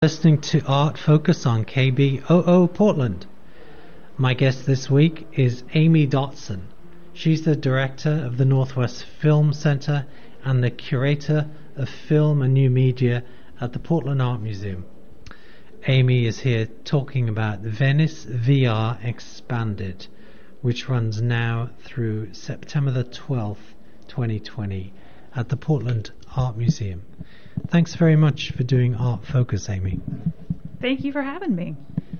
Listening to Art Focus on KBOO Portland. My guest this week is Amy Dotson. She's the director of the Northwest Film Center and the curator of film and new media at the Portland Art Museum. Amy is here talking about Venice VR Expanded, which runs now through September the 12th, 2020 at the Portland Art Museum. Thanks very much for doing Art Focus, Amy. Thank you for having me.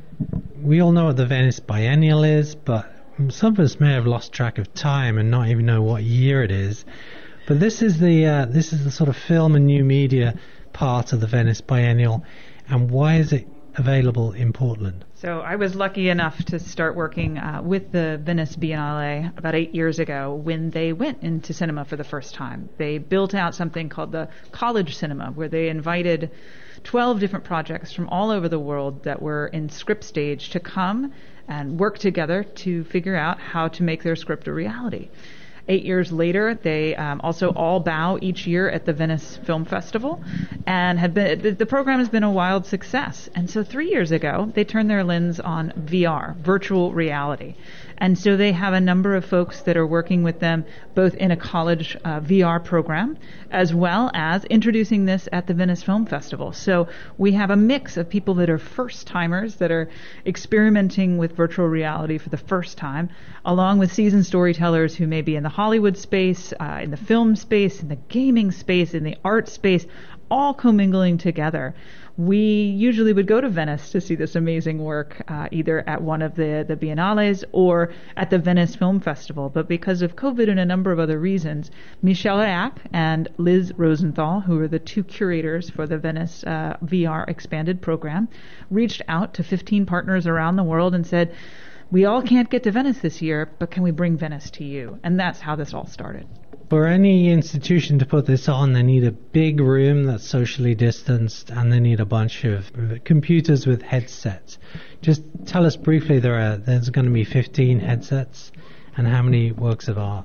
We all know what the Venice Biennial is, but some of us may have lost track of time and not even know what year it is. But this is the sort of film and new media part of the Venice Biennial. And why is it available in Portland? So I was lucky enough to start working with the Venice Biennale about 8 years ago when they went into cinema for the first time. They built out something called the College Cinema, where they invited 12 different projects from all over the world that were in script stage to come and work together to figure out how to make their script a reality. 8 years later, they also all bow each year at the Venice Film Festival, and the program has been a wild success. And so 3 years ago, they turned their lens on VR, virtual reality. And so they have a number of folks that are working with them, both in a college VR program, as well as introducing this at the Venice Film Festival. So we have a mix of people that are first-timers, that are experimenting with virtual reality for the first time, along with seasoned storytellers who may be in the Hollywood space, in the film space, in the gaming space, in the art space, all commingling together. We usually would go to Venice to see this amazing work, either at one of the Biennales or at the Venice Film Festival. But because of COVID and a number of other reasons, Michelle Rack and Liz Rosenthal, who are the two curators for the Venice VR Expanded program, reached out to 15 partners around the world and said, we all can't get to Venice this year, but can we bring Venice to you? And that's how this all started. For any institution to put this on, they need a big room that's socially distanced, and they need a bunch of computers with headsets. Just tell us briefly, there's going to be 15 headsets, and how many works of art?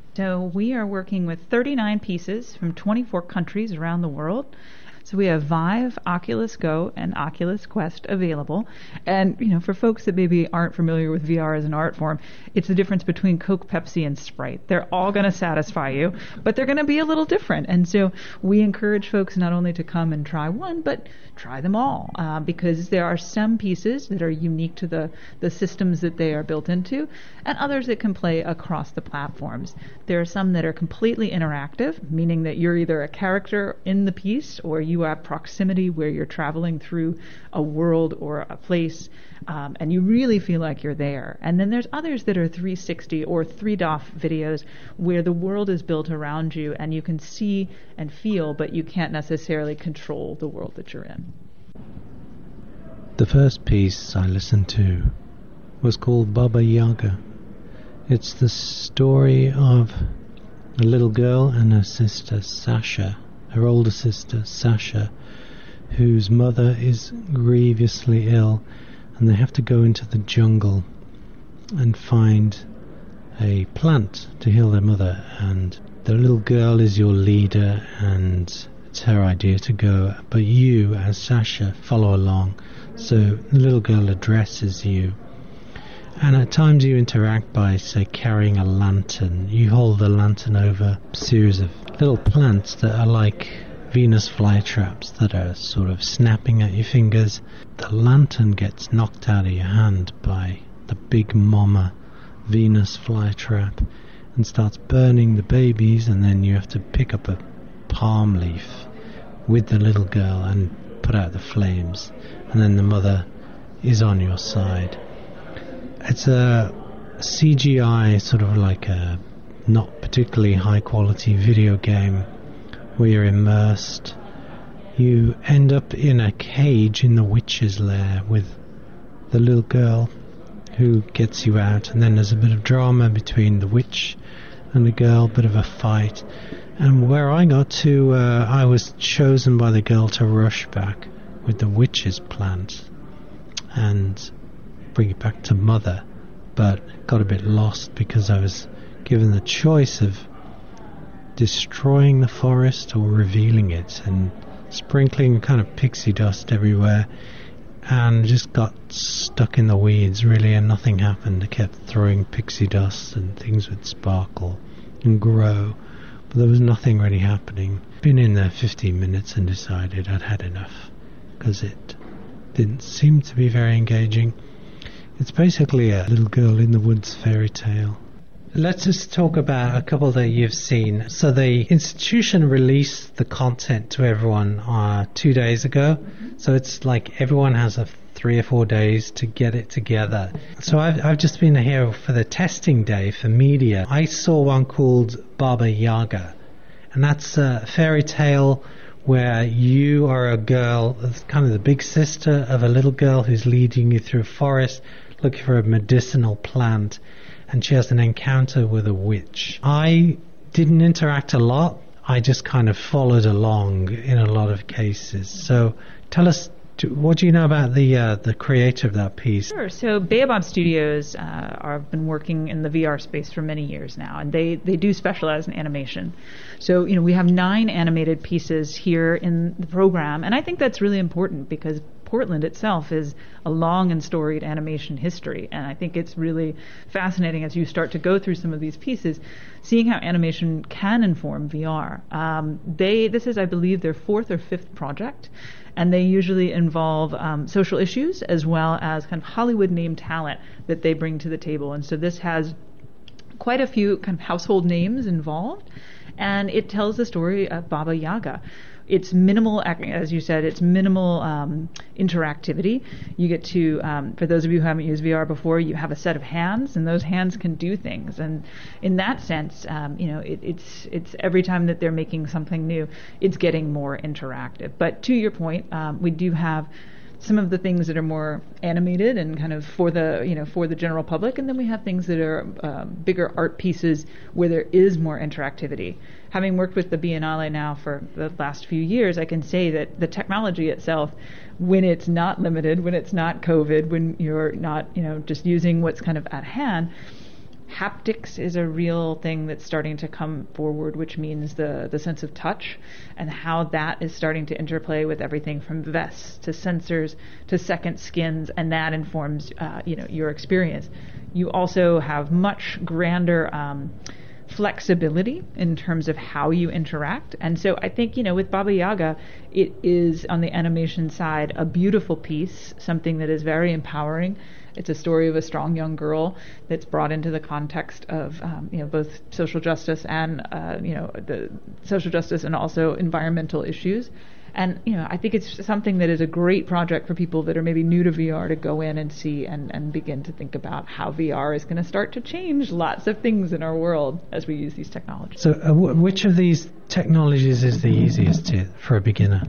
So we are working with 39 pieces from 24 countries around the world. So we have Vive, Oculus Go, and Oculus Quest available. And, for folks that maybe aren't familiar with VR as an art form, it's the difference between Coke, Pepsi, and Sprite. They're all going to satisfy you, but they're going to be a little different. And so we encourage folks not only to come and try one, but try them all, because there are some pieces that are unique to the systems that they are built into, and others that can play across the platforms. There are some that are completely interactive, meaning that you're either a character in the piece or you have proximity where you're traveling through a world or a place, and you really feel like you're there. And then there's others that are 360 or 3DOF videos where the world is built around you and you can see and feel, but you can't necessarily control the world that you're in. The first piece I listened to was called Baba Yaga. It's the story of a little girl and her sister Sasha, her older sister Sasha, whose mother is grievously ill, and they have to go into the jungle and find a plant to heal their mother. And the little girl is your leader, and it's her idea to go, but you as Sasha follow along. So the little girl addresses you, and at times you interact by, say, carrying a lantern. You hold the lantern over a series of little plants that are like Venus flytraps that are sort of snapping at your fingers. The lantern gets knocked out of your hand by the big mama Venus flytrap and starts burning the babies, and then you have to pick up a palm leaf with the little girl and put out the flames, and then the mother is on your side. It's a CGI, sort of like a not particularly high quality video game where you're immersed. You end up in a cage in the witch's lair with the little girl who gets you out, and then there's a bit of drama between the witch and the girl, bit of a fight. And where I got to, I was chosen by the girl to rush back with the witch's plant and bring it back to mother, but got a bit lost because I was given the choice of destroying the forest or revealing it, and sprinkling kind of pixie dust everywhere, and just got stuck in the weeds really, and nothing happened. I kept throwing pixie dust and things would sparkle and grow, but there was nothing really happening. Been in there 15 minutes and decided I'd had enough, because it didn't seem to be very engaging. It's basically a little girl in the woods fairy tale. Let's just talk about a couple that you've seen. So the institution released the content to everyone 2 days ago. So it's like everyone has 3 or 4 days to get it together. So I've just been here for the testing day for media. I saw one called Baba Yaga, and that's a fairy tale where you are a girl, kind of the big sister of a little girl who's leading you through a forest looking for a medicinal plant, and she has an encounter with a witch. I didn't interact a lot. I just kind of followed along in a lot of cases. So tell us, what do you know about the creator of that piece? Sure. So Baobab Studios have been working in the VR space for many years now, and they do specialize in animation. So, we have 9 animated pieces here in the program, and I think that's really important because Portland itself is a long and storied animation history, and I think it's really fascinating as you start to go through some of these pieces, seeing how animation can inform VR. This is, I believe, their 4th or 5th project, and they usually involve social issues as well as kind of Hollywood name talent that they bring to the table. And so this has quite a few kind of household names involved, and it tells the story of Baba Yaga. It's minimal, as you said, it's minimal interactivity. You get to, for those of you who haven't used VR before, you have a set of hands, and those hands can do things. And in that sense, it's every time that they're making something new, it's getting more interactive. But to your point, we do have some of the things that are more animated and kind of for the general public, and then we have things that are bigger art pieces where there is more interactivity. Having worked with the Biennale now for the last few years, I can say that the technology itself, when it's not limited, when it's not COVID, when you're not just using what's kind of at hand, haptics is a real thing that's starting to come forward, which means the sense of touch and how that is starting to interplay with everything from vests to sensors to second skins, and that informs your experience. You also have much grander flexibility in terms of how you interact. And so I think, with Baba Yaga, it is on the animation side a beautiful piece, something that is very empowering. It's a story of a strong young girl that's brought into the context of both social justice and the social justice and also environmental issues. And I think it's something that is a great project for people that are maybe new to VR to go in and see and begin to think about how VR is going to start to change lots of things in our world as we use these technologies. So which of these technologies is the easiest for a beginner?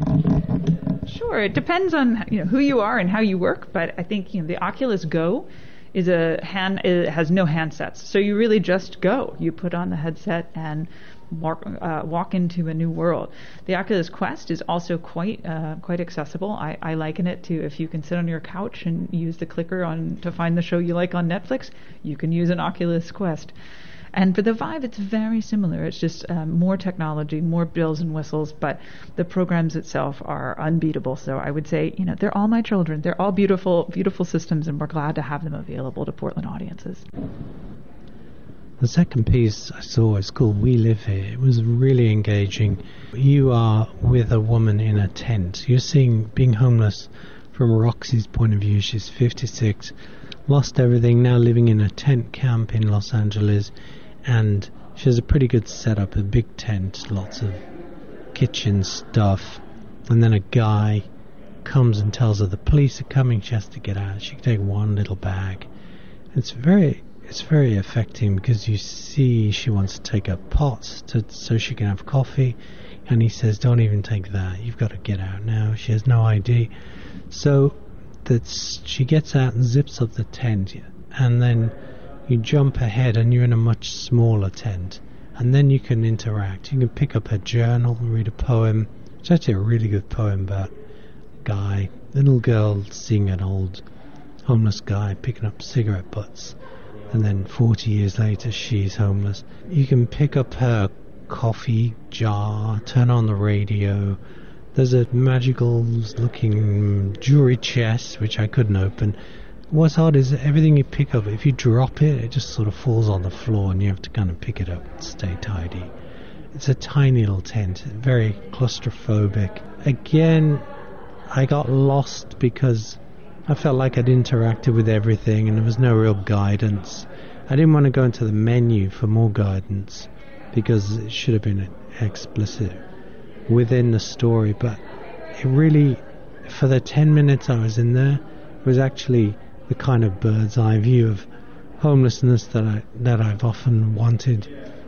Sure, it depends on who you are and how you work, but I think the Oculus Go is it has no handsets, so you really just go. You put on the headset and walk into a new world. The Oculus Quest is also quite accessible. I liken it to if you can sit on your couch and use the clicker to find the show you like on Netflix, you can use an Oculus Quest. And for the Vive, it's very similar. It's just more technology, more bells and whistles, but the programs itself are unbeatable. So I would say, they're all my children. They're all beautiful, beautiful systems, and we're glad to have them available to Portland audiences. The second piece I saw is called We Live Here. It was really engaging. You are with a woman in a tent. You're seeing being homeless from Roxy's point of view. She's 56, lost everything, now living in a tent camp in Los Angeles. And she has a pretty good setup, a big tent, lots of kitchen stuff. And then a guy comes and tells her the police are coming. She has to get out. She can take one little bag. It's very affecting because you see she wants to take a pot so she can have coffee. And he says, don't even take that. You've got to get out now. She has no ID. So she gets out and zips up the tent. And then you jump ahead and you're in a much smaller tent, and then you can interact. You can pick up a journal, read a poem. It's actually a really good poem about a guy, little girl seeing an old homeless guy picking up cigarette butts, and then 40 years later she's homeless. You can pick up her coffee jar, turn on the radio, There's a magical-looking jewelry chest, which I couldn't open. What's hard is everything you pick up, if you drop it, it just sort of falls on the floor, and you have to kind of pick it up and stay tidy. It's a tiny little tent, very claustrophobic. Again, I got lost because I felt like I'd interacted with everything and there was no real guidance. I didn't want to go into the menu for more guidance because it should have been explicit within the story, but it really, for the 10 minutes I was in there, was actually the kind of bird's eye view of homelessness that I've often wanted.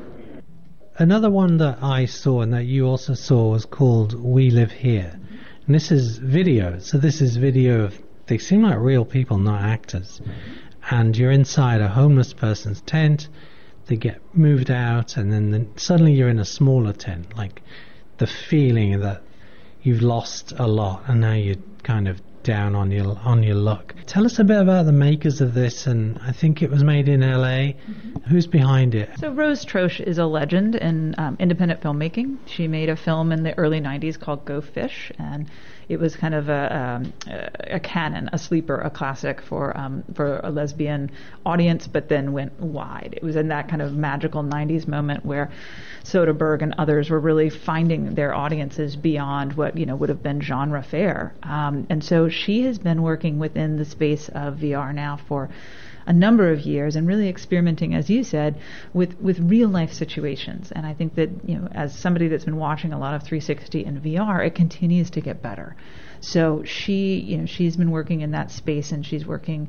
Another one that I saw and that you also saw was called We Live Here. And this is video. So this is video of, they seem like real people, not actors. And you're inside a homeless person's tent. They get moved out and then suddenly you're in a smaller tent. Like the feeling that you've lost a lot and now you're kind of down on your luck. Tell us a bit about the makers of this, and I think it was made in LA. Mm-hmm. Who's behind it? So Rose Troche is a legend in independent filmmaking. She made a film in the early 90s called Go Fish, and it was kind of a canon, a sleeper, a classic for a lesbian audience, but then went wide. It was in that kind of magical 90s moment where Soderbergh and others were really finding their audiences beyond what would have been genre fare. And so she has been working within the space of VR now for a number of years and really experimenting, as you said, with real life situations. And I think that, as somebody that's been watching a lot of 360 and VR, it continues to get better. So she's been working in that space, and she's working,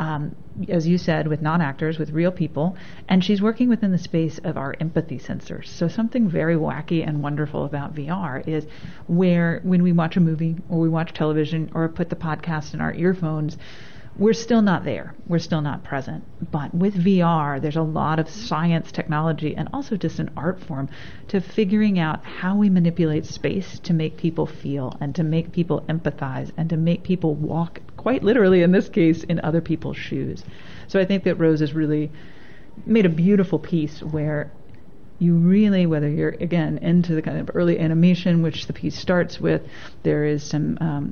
as you said, with non-actors, with real people, and she's working within the space of our empathy sensors. So something very wacky and wonderful about VR is where when we watch a movie or we watch television or put the podcast in our earphones, we're still not there. We're still not present. But with VR, there's a lot of science, technology, and also just an art form to figuring out how we manipulate space to make people feel and to make people empathize and to make people walk, quite literally in this case, in other people's shoes. So I think that Rose has really made a beautiful piece where you really, whether you're, again, into the kind of early animation, which the piece starts with, there is some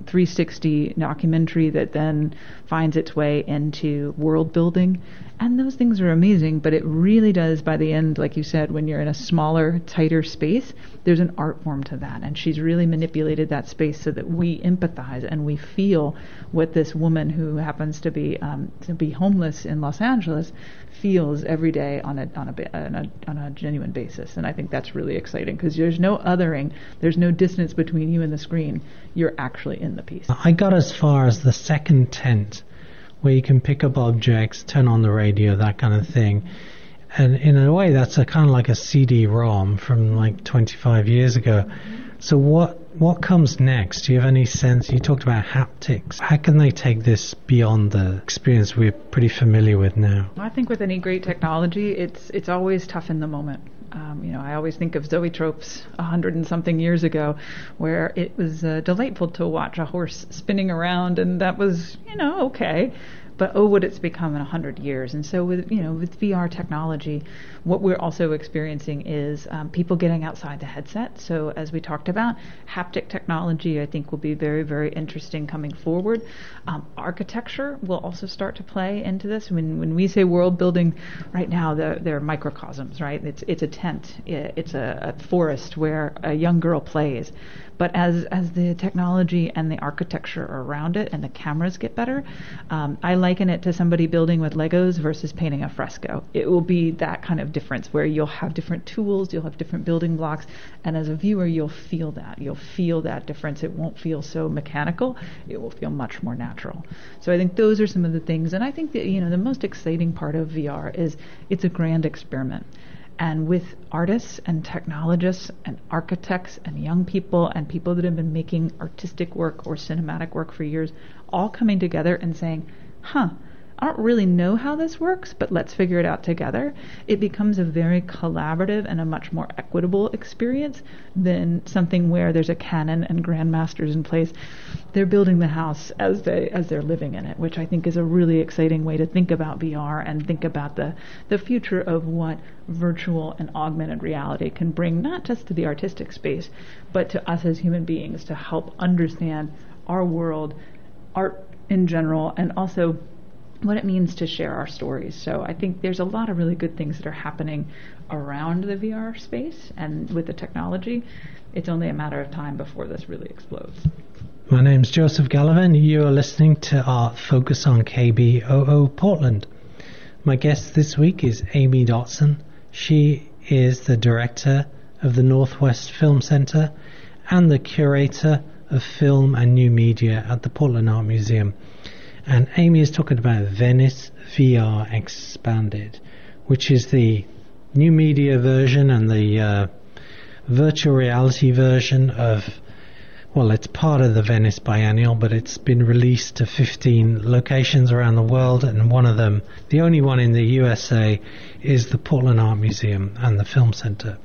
360 documentary that then finds its way into world building. And those things are amazing, but it really does, by the end, like you said, when you're in a smaller, tighter space, there's an art form to that. And she's really manipulated that space so that we empathize and we feel what this woman who happens to be homeless in Los Angeles feels every day on a genuine basis. And I think that's really exciting because there's no othering, there's no distance between you and the screen. You're actually in the piece. I got as far as the second tent, where you can pick up objects, turn on the radio, that kind of thing. And in a way, that's a kind of like a CD-ROM from like 25 years ago. So what comes next? Do you have any sense? You talked about haptics. How can they take this beyond the experience we're pretty familiar with now? I think with any great technology, it's always tough in the moment. I always think of zoetropes 100 and something years ago, where it was delightful to watch a horse spinning around, and that was, okay. But would it's become in 100 years? And so with VR technology, what we're also experiencing is people getting outside the headset. So as we talked about, haptic technology, I think, will be very, very interesting coming forward. Architecture will also start to play into this. When we say world building, right now they're microcosms, right? It's a tent, it's a forest where a young girl plays. But as the technology and the architecture around it and the cameras get better, I liken it to somebody building with Legos versus painting a fresco. It will be that kind of difference where you'll have different tools, you'll have different building blocks, and as a viewer, you'll feel that. You'll feel that difference. It won't feel so mechanical. It will feel much more natural. So I think those are some of the things. And I think that, the most exciting part of VR is it's a grand experiment. And with artists and technologists and architects and young people and people that have been making artistic work or cinematic work for years, all coming together and saying, I don't really know how this works, but let's figure it out together. It becomes a very collaborative and a much more equitable experience than something where there's a canon and grandmasters in place. They're building the house as they're living in it, which I think is a really exciting way to think about VR and think about the future of what virtual and augmented reality can bring, not just to the artistic space, but to us as human beings to help understand our world, art in general, and also what it means to share our stories. So I think there's a lot of really good things that are happening around the VR space, and with the technology, it's only a matter of time before this really explodes. My name's Joseph Gallivan. You are listening to Art Focus on KBOO Portland. My guest this week is Amy Dotson. She is the director of the Northwest Film Center and the curator of film and new media at the Portland Art Museum. And Amy is talking about Venice VR Expanded, which is the new media version and the virtual reality version of, well, it's part of the Venice Biennial, but it's been released to 15 locations around the world, and one of them, the only one in the USA, is the Portland Art Museum and the Film Center.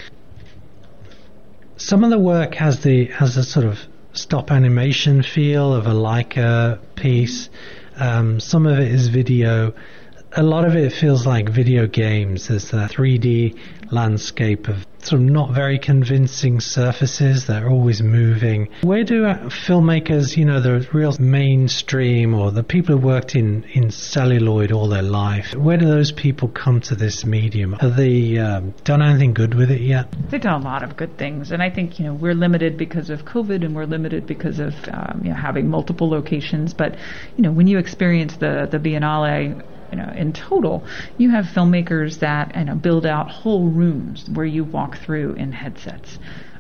Some of the work has a sort of stop animation feel of a Leica piece. Some of it is video. A lot of it feels like video games. There's a 3D landscape of sort of not very convincing surfaces that are always moving. Where do filmmakers, the real mainstream, or the people who worked in celluloid all their life, where do those people come to this medium? Have they done anything good with it yet? They've done a lot of good things, and I think we're limited because of COVID, and we're limited because of having multiple locations. But when you experience the Biennale, in total, you have filmmakers that build out whole rooms where you walk through in headsets.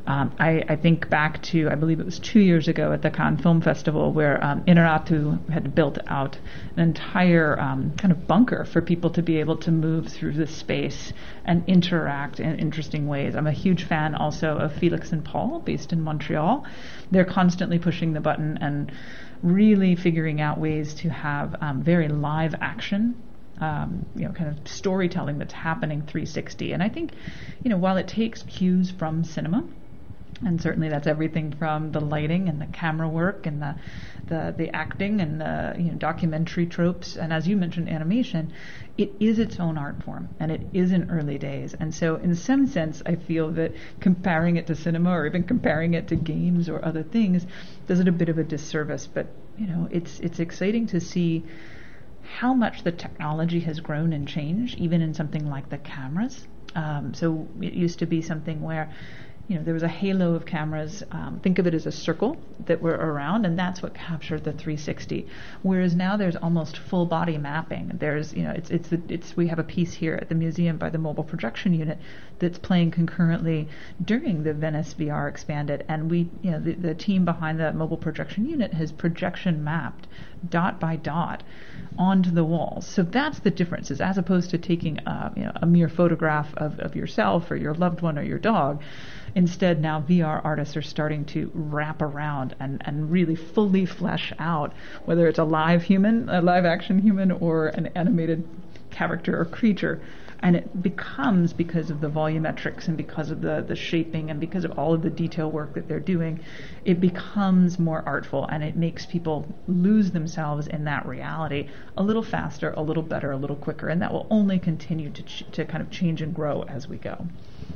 I think back to, I believe it was 2 years ago at the Cannes Film Festival, where Inarritu had built out an entire kind of bunker for people to be able to move through the space and interact in interesting ways. I'm a huge fan also of Felix and Paul, based in Montreal. They're constantly pushing the button and really figuring out ways to have very live action, kind of storytelling that's happening 360. And I think, while it takes cues from cinema, and certainly that's everything from the lighting and the camera work and the acting and the documentary tropes, and as you mentioned, animation, it is its own art form, and it is in early days. And so in some sense, I feel that comparing it to cinema, or even comparing it to games or other things, does it a bit of a disservice. But it's exciting to see how much the technology has grown and changed, even in something like the cameras. So it used to be something where there was a halo of cameras. Think of it as a circle that were around, and that's what captured the 360. Whereas now there's almost full body mapping. There's, we have a piece here at the museum by the Mobile Projection Unit that's playing concurrently during the Venice VR Expanded, and the team behind the Mobile Projection Unit has projection mapped dot by dot onto the walls. So that's the difference, is as opposed to taking a mere photograph of yourself or your loved one or your dog. Instead, now VR artists are starting to wrap around and really fully flesh out, whether it's a live action human, or an animated character or creature. And it becomes, because of the volumetrics and because of the shaping and because of all of the detail work that they're doing, it becomes more artful, and it makes people lose themselves in that reality a little faster, a little better, a little quicker. And that will only continue to kind of change and grow as we go.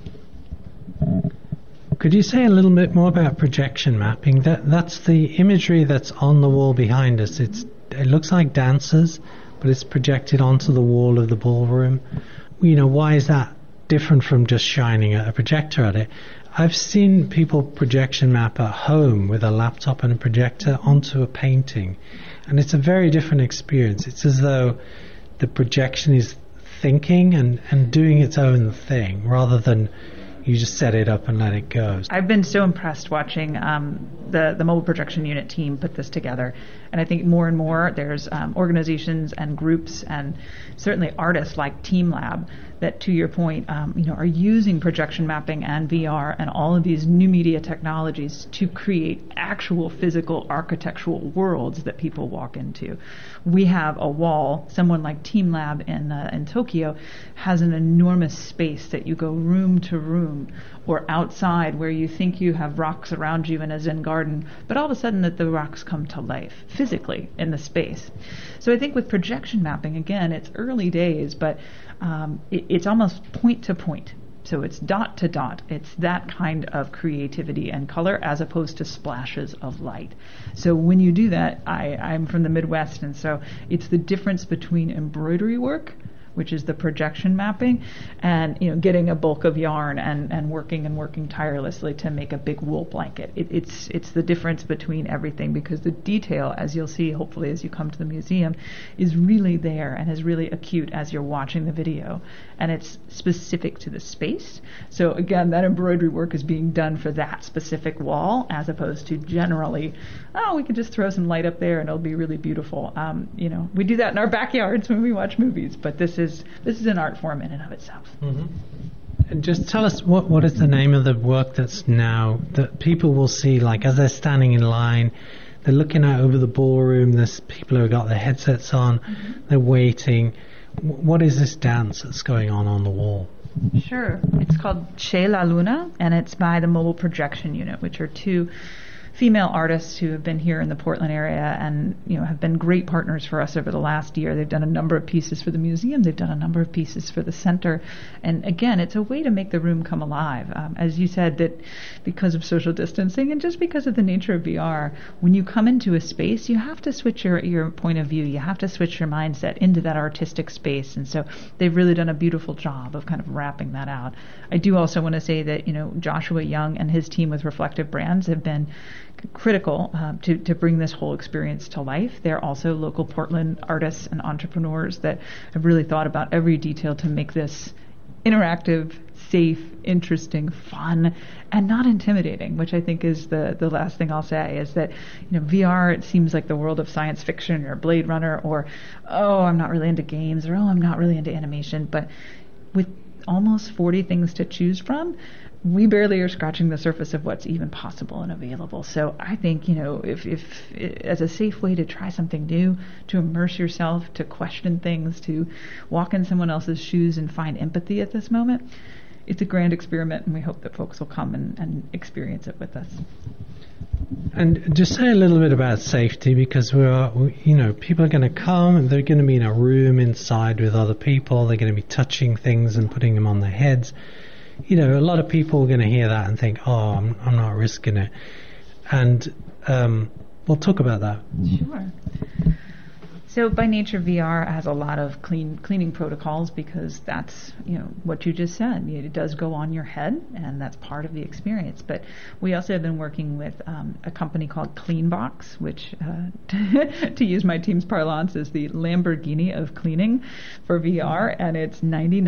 Could you say a little bit more about projection mapping? That's the imagery that's on the wall behind us. It looks like dancers, but it's projected onto the wall of the ballroom. Why is that different from just shining a projector at it? I've seen people projection map at home with a laptop and a projector onto a painting, and it's a very different experience. It's as though the projection is thinking and doing its own thing, rather than you just set it up and let it go. I've been so impressed watching the Mobile Projection Unit team put this together. And I think more and more there's organizations and groups and certainly artists like Team Lab that, to your point, are using projection mapping and VR and all of these new media technologies to create actual physical architectural worlds that people walk into. We have a wall. Someone like TeamLab in Tokyo has an enormous space that you go room to room, or outside where you think you have rocks around you in a Zen garden, but all of a sudden that the rocks come to life physically in the space. So I think with projection mapping, again, it's early days, but it's almost point to point. So it's dot to dot. It's that kind of creativity and color as opposed to splashes of light. So when you do that, I'm from the Midwest, and so it's the difference between embroidery work, which is the projection mapping, and getting a bulk of yarn and working tirelessly to make a big wool blanket. It's the difference between everything, because the detail, as you'll see hopefully as you come to the museum, is really there and is really acute as you're watching the video, and it's specific to the space. So again, that embroidery work is being done for that specific wall, as opposed to generally, we could just throw some light up there and it'll be really beautiful. We do that in our backyards when we watch movies, but this is an art form in and of itself. Mm-hmm. And just tell us what is the name of the work that people will see, like as they're standing in line, they're looking out over the ballroom, there's people who have got their headsets on, they're waiting. What is this dance that's going on the wall? Sure. It's called Che La Luna, and it's by the Mobile Projection Unit, which are two female artists who have been here in the Portland area and have been great partners for us over the last year. They've done a number of pieces for the museum. They've done a number of pieces for the center. And again, it's a way to make the room come alive. As you said, that because of social distancing and just because of the nature of VR, when you come into a space, you have to switch your point of view. You have to switch your mindset into that artistic space. And so they've really done a beautiful job of kind of wrapping that out. I do also want to say that, Joshua Young and his team with Reflective Brands have been critical to bring this whole experience to life. They're also local Portland artists and entrepreneurs that have really thought about every detail to make this interactive, safe, interesting, fun, and not intimidating, which I think is the last thing I'll say, is that VR, it seems like the world of science fiction or Blade Runner, or I'm not really into games, or I'm not really into animation. But with almost 40 things to choose from, we barely are scratching the surface of what's even possible and available. So I think, if as a safe way to try something new, to immerse yourself, to question things, to walk in someone else's shoes and find empathy at this moment, it's a grand experiment, and we hope that folks will come and experience it with us. And just say a little bit about safety, because people are going to come and they're going to be in a room inside with other people. They're going to be touching things and putting them on their heads. A lot of people are going to hear that and think, I'm not risking it. And we'll talk about that. Sure. So by nature, VR has a lot of cleaning protocols, because that's, what you just said. It does go on your head, and that's part of the experience. But we also have been working with a company called CleanBox, which, to use my team's parlance, is the Lamborghini of cleaning for VR, and it's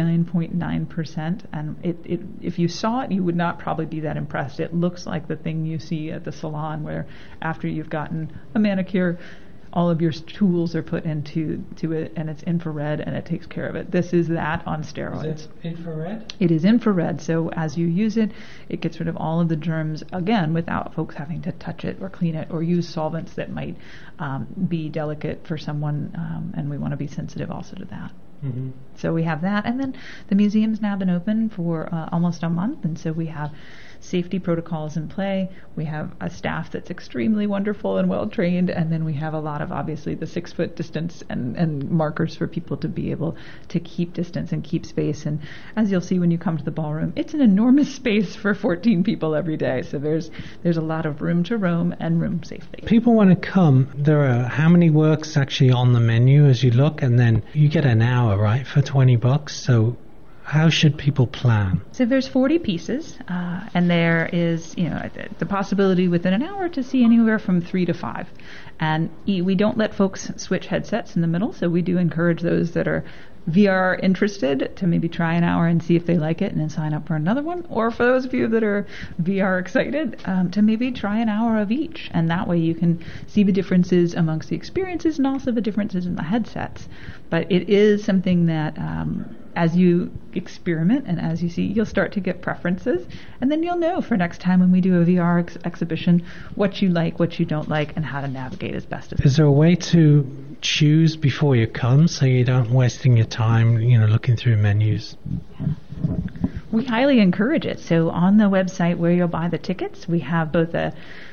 99.9%. And if you saw it, you would not probably be that impressed. It looks like the thing you see at the salon, where after you've gotten a manicure, all of your tools are put into it, and it's infrared, and it takes care of it. This is that on steroids. Is it infrared? It is infrared, so as you use it, it gets rid of all of the germs, again, without folks having to touch it or clean it or use solvents that might be delicate for someone, and we want to be sensitive also to that. Mm-hmm. So we have that, and then the museum's now been open for almost a month, and so we have safety protocols in play. We have a staff that's extremely wonderful and well trained, and then we have a lot of, obviously, the 6-foot distance and markers for people to be able to keep distance and keep space. And as you'll see when you come to the ballroom, it's an enormous space for 14 people every day. So there's a lot of room to roam and room safely. People want to come. There are how many works actually on the menu as you look, and then you get an hour, right, for $20. So how should people plan? So there's 40 pieces, and there is, the possibility within an hour to see anywhere from 3 to 5. And we don't let folks switch headsets in the middle, so we do encourage those that are VR interested, to maybe try an hour and see if they like it and then sign up for another one. Or for those of you that are VR excited, to maybe try an hour of each. And that way you can see the differences amongst the experiences and also the differences in the headsets. But it is something that as you experiment and as you see, you'll start to get preferences. And then you'll know for next time when we do a VR exhibition what you like, what you don't like, and how to navigate as best as Is there a way to choose before you come so you don't wasting your time, looking through menus? We highly encourage it. So on the website where you'll buy the tickets, we have both a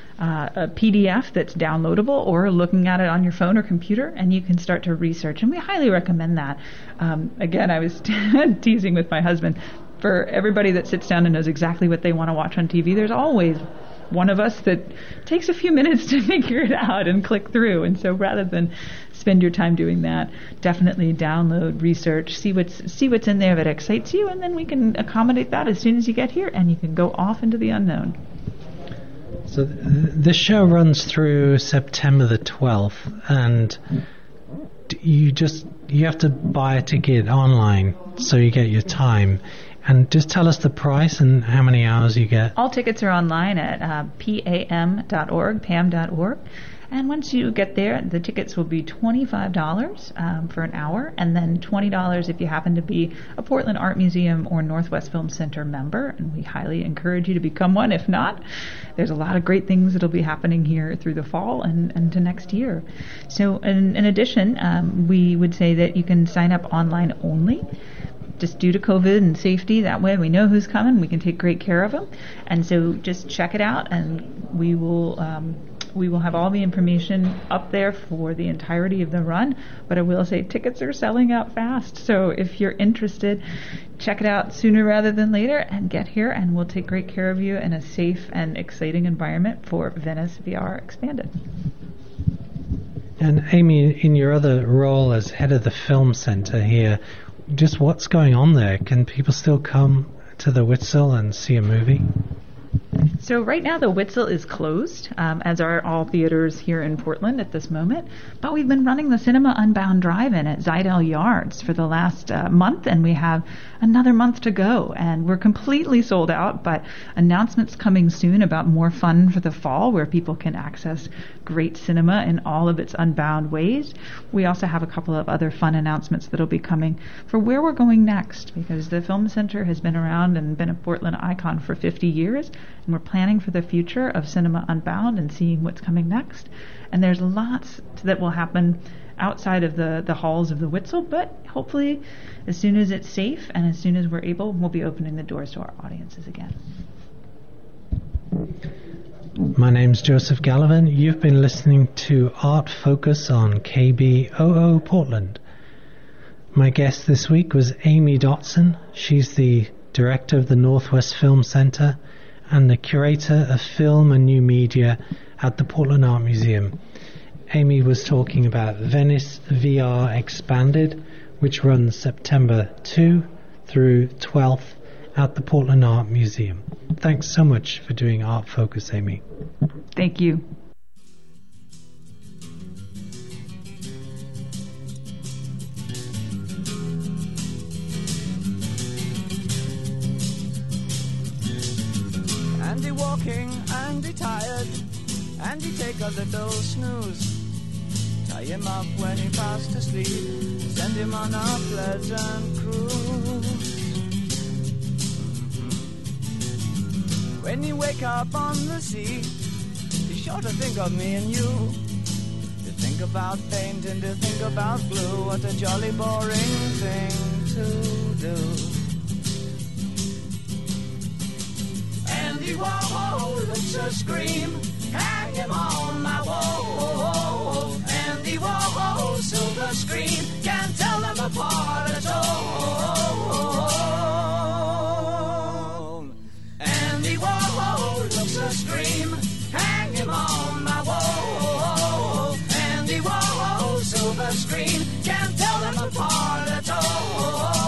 PDF that's downloadable or looking at it on your phone or computer, and you can start to research. And we highly recommend that. Again, I was teasing with my husband. For everybody that sits down and knows exactly what they want to watch on TV, there's always one of us that takes a few minutes to figure it out and click through. And so rather than spend your time doing that, definitely download, research, see what's in there that excites you, and then we can accommodate that as soon as you get here, and you can go off into the unknown. So this show runs through September the 12th, and you have to buy a ticket online so you get your time. And just tell us the price and how many hours you get. All tickets are online at pam.org. And once you get there, the tickets will be $25 for an hour, and then $20 if you happen to be a Portland Art Museum or Northwest Film Center member. And we highly encourage you to become one. If not, there's a lot of great things that will be happening here through the fall and to next year. So in addition, we would say that you can sign up online only, just due to COVID and safety. That way we know who's coming. We can take great care of them. And so just check it out, and we will have all the information up there for the entirety of the run. But I will say tickets are selling out fast. So if you're interested, check it out sooner rather than later and get here, and we'll take great care of you in a safe and exciting environment for Venice VR Expanded. And Amy, in your other role as head of the film center here, just what's going on there? Can people still come to the Witzel and see a movie? So right now the Witzel is closed, as are all theaters here in Portland at this moment. But we've been running the Cinema Unbound Drive-In at Zidell Yards for the last month, and we have another month to go. And we're completely sold out, but announcements coming soon about more fun for the fall where people can access great cinema in all of its unbound ways. We also have a couple of other fun announcements that will be coming for where we're going next, because the Film Center has been around and been a Portland icon for 50 years. And we're planning for the future of Cinema Unbound and seeing what's coming next. And there's lots that will happen outside of the halls of the Witzel, but hopefully as soon as it's safe and as soon as we're able, we'll be opening the doors to our audiences again. My name's Joseph Gallivan. You've been listening to Art Focus on KBOO Portland. My guest this week was Amy Dotson. She's the director of the Northwest Film Center and the curator of film and new media at the Portland Art Museum. Amy was talking about Venice VR Expanded, which runs September 2 through 12th at the Portland Art Museum. Thanks so much for doing Art Focus, Amy. Thank you. Andy walking, Andy tired, Andy take a little snooze. Tie him up when he fast asleep, send him on a pleasant cruise. When you wake up on the sea, be sure to think of me and you. To think about paint and to think about glue, what a jolly boring thing to do. Andy Warhol looks a scream, hang him on my wall. Andy Warhol, silver screen, can't tell them apart at all. Andy Warhol looks a scream, hang him on my wall. Andy Warhol, silver screen, can't tell them apart at all.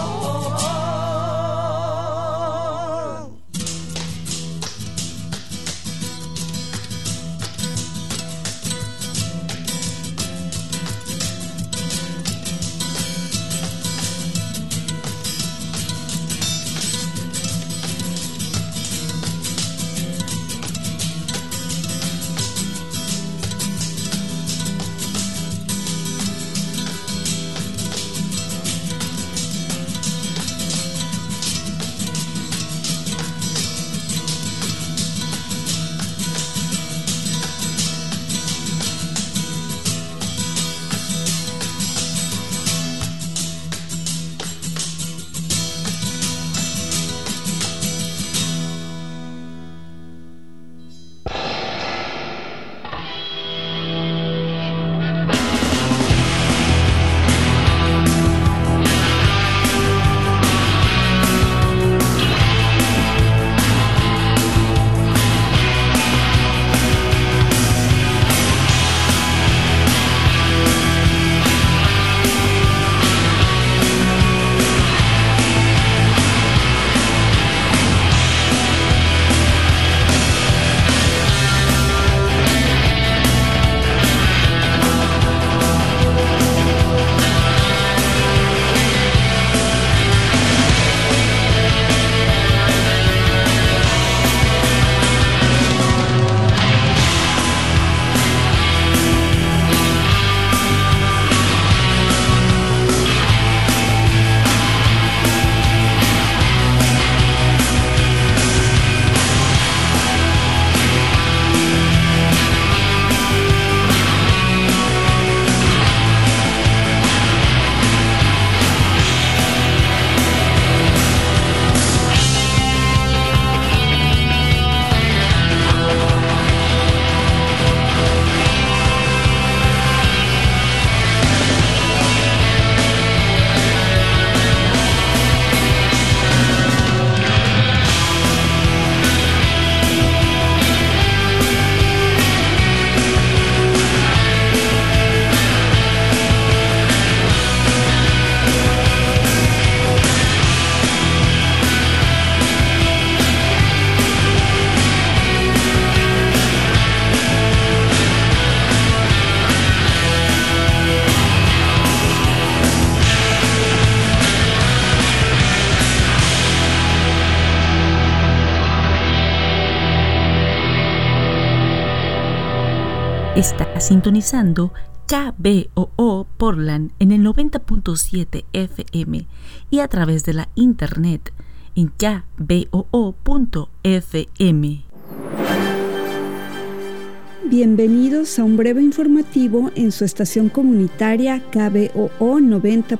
Está sintonizando KBOO Portland en el 90.7 FM y a través de la internet en kboo.fm. Bienvenidos a un breve informativo en su estación comunitaria KBOO 90.7.